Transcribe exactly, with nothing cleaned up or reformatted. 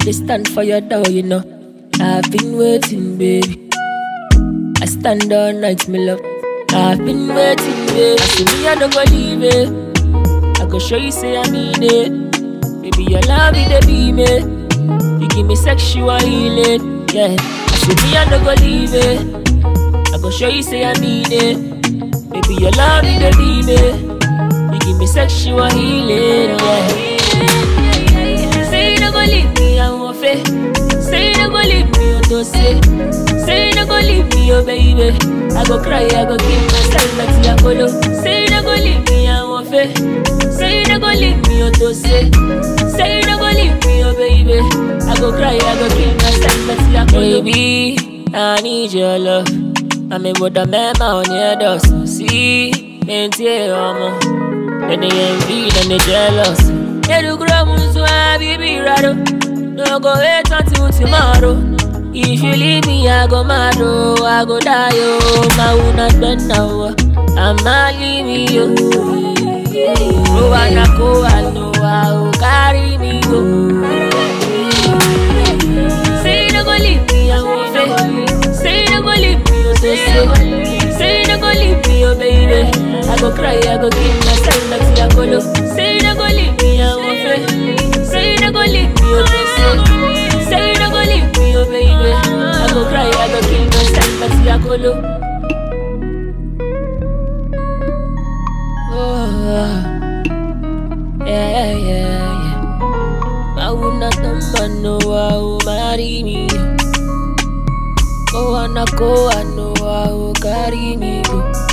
they stand for your door, you know. I've been waiting, baby. I stand all night, me love. I've been waiting, baby. I see me, I don't go leave it. I go show you, say I mean it. Baby, your love is the be me. You give me sexual healing, yeah. I see me, I don't go leave it. I go show you, say I mean it. Baby, your love is the be me. You give me sexual healing, yeah. Say you don't go leave me, I won't fail. Say you don't go leave me, you don't say. Say you don't go leave me, oh baby. I go cry, I go give myself like the Apollo. Say you don't go leave me, I won't fail. Say you don't go leave me, you don't say. Say you don't go leave me, oh baby. I go cry, I go give myself like the Apollo. Baby, I need your love. I'm a with a man on your dust. See, maintain your mom. When they envy, then they jealous. They do grow, so I be raro. No go wait until tomorrow. If you leave me, I go mad, oh, I go die, oh. My will not bend now, I'm not leaving you. Oh, I not go, I know how carry me, oh. Say you don't go leave me, I won't fail. Say you don't go leave me, oh, say, say. Say you don't go leave me, oh, baby. I go cry, I go give myself like the Apollo. Say you don't go leave me, I won't fail. Say you don't go leave me, oh, say. Say you don't go leave me, oh, baby. I go cry, I go kill myself like the Apollo. Oh, yeah, yeah, yeah. I would not man know how marry me. Go on, go on, know how carry me.